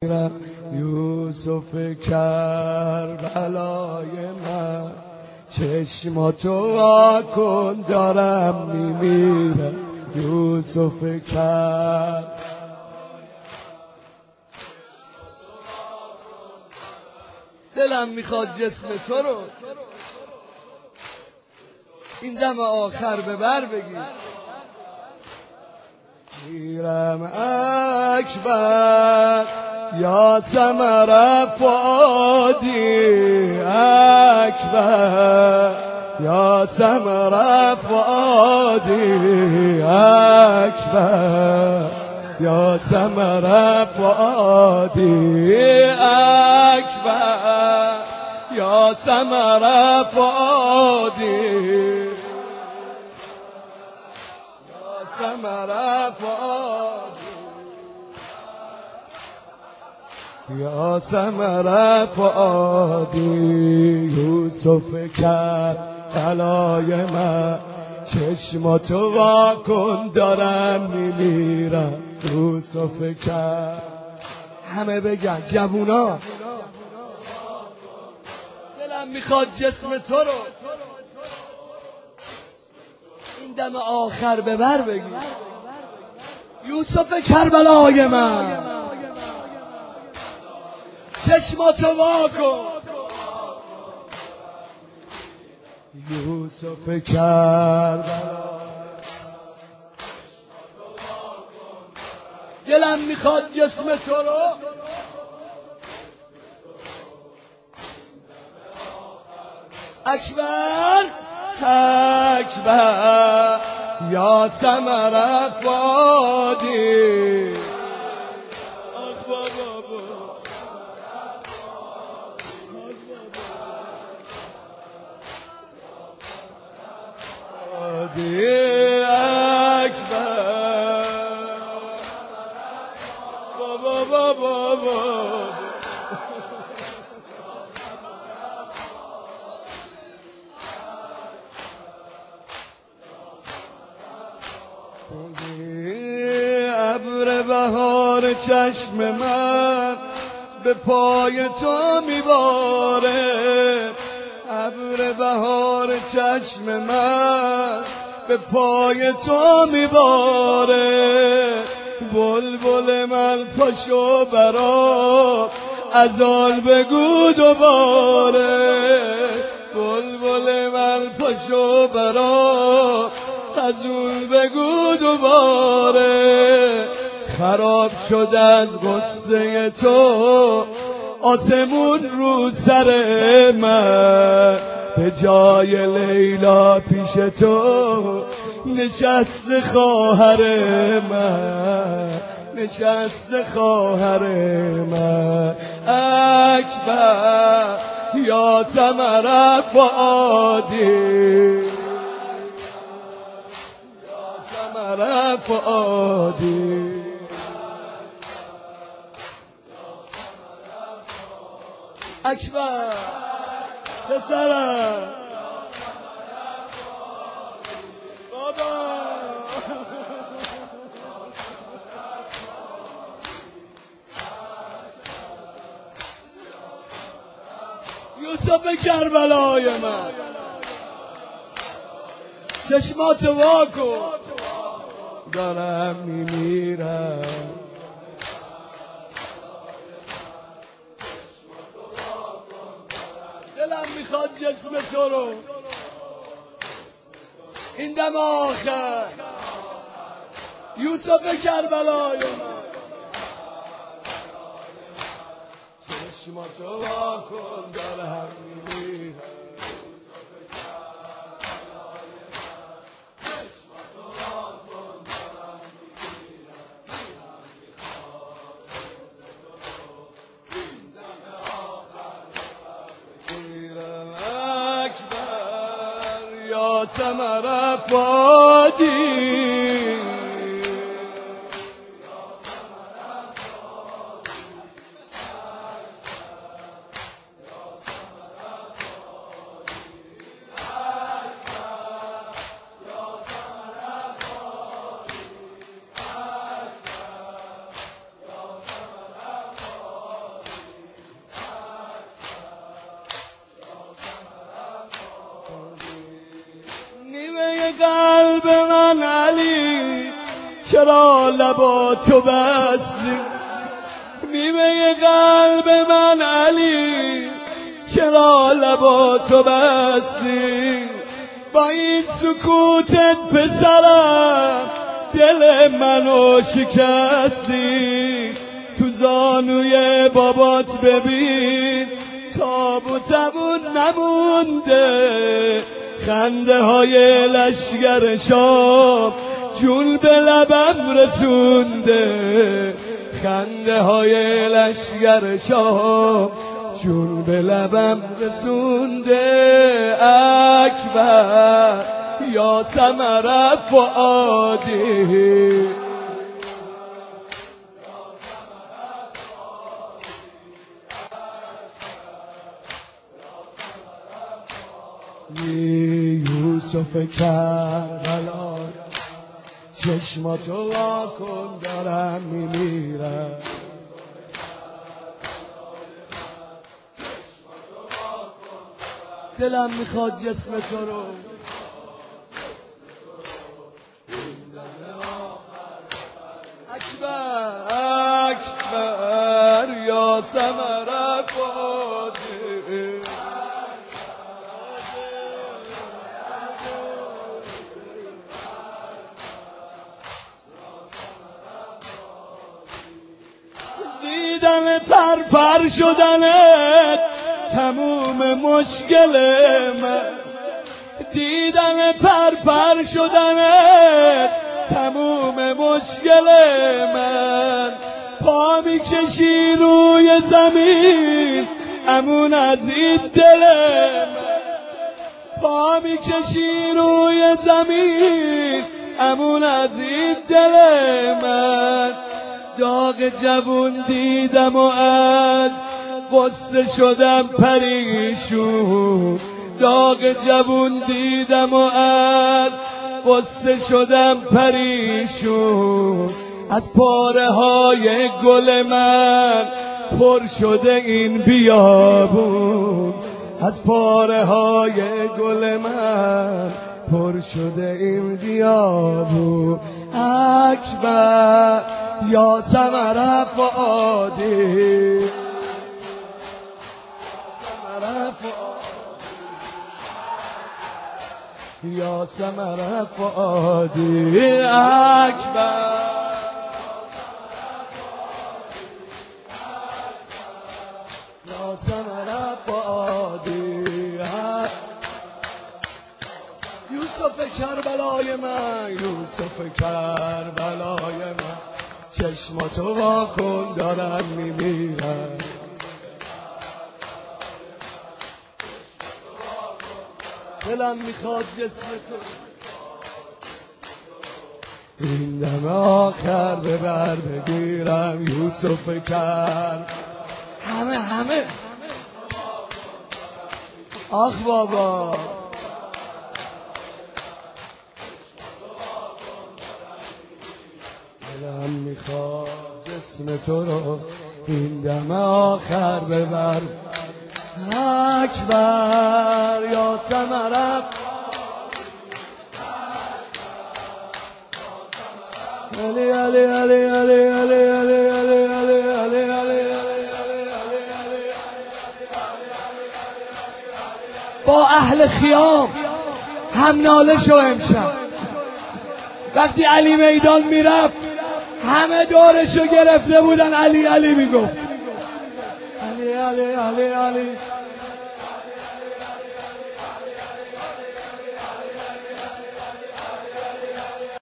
یوسف کربلای من، چشماتو وا کن دارم میمیرم. یوسف دلم میخواد جسم تو رو این دم آخر به بر بگیر. میرم اکبر یا ثمر فؤادی، اکبر یا ثمر فؤادی، اکبر یا ثمر فؤادی، اکبر یا ثمر فؤادی، یا ثمر فؤادی، یا ثمر فؤادی. یوسف کربلای من، چشماتو وا کن دارم میمیرم. یوسف همه بگن جوونا، دلم میخواد جسم تو رو این دم آخر به بر بگیر. یوسف کربلای من، چشماتو وا کن. یوسف کربلا، دلم میخواد جسم تو رو اکبر، اکبر یا ثمر فؤادی. ابر بهار چشم من به پای تو میباره، ابر بهار چشم من به پای تو میباره. بلبل من پاشو برا ازال بگو دوباره، بلبل من پاشو برا ازول بگو دوباره. خراب شد از غصه تو آسمون رو سر من، به جای لیلا پیش تو نشست خواهر من، نشست خواهر من. اکبر یا ثمر فؤادی، یا ثمر فؤادی. اکبر پسرم بابا، یوسف کربلای من، چشماتو وا کن دارم میمیرم. دلم میخواد جسم تو رو این دم آخر. یوسف کربلای من، چشماتو وا کن دارم میمیرم. یا ثمر فؤادی، چرا لباتو بستی نیمه قلب من علی چرا لباتو بستی با این سکوتت پسرم دل منو شکستی تو زانوی بابات ببین تاب و تبون نمونده خنده های لشگر شام جون به لبم رسونده خنده های لشگر شام جون به لبم رسونده اکبر یا ثمر فؤادی یوسف کربلا چشماتو وا کن دارم میمیرم دلم میخواد جسم تو رو اکبر اکبر یا ثمر فؤادی دیدن پر شدنت تموم مشکل من دیدن پر شدنت تموم مشکل من پا میکشی روی زمین امون از این دل من پا میکشی روی زمین امون از این دل من داغ جوون دیدم و از قصه شدم پریشون داغ جوون دیدم و از قصه شدم پریشون از پاره های گل من پر شده این بیابون از پاره های گل من پر شده این بیابون اکبر یا ثمر فؤادی یا ثمر فؤادی اکبر یا ثمر فؤادی یوسف کربلای من یوسف کربلای من چشماتو وا کن دارم میمیرم دلم میخواد جسم تو این دم آخر به بر بگیرم یوسف کرد همه آخ بابا دلم میخواد جسم تو رو این دم آخر به بر اکبر یا ثمر علی علی علی علی علی علی علی علی علی علی با اهل خیام هم ناله شو امشب وقتی علی میدان میرفت همه دورشو گرفته بودن علی علی میگفت علی علی علی علی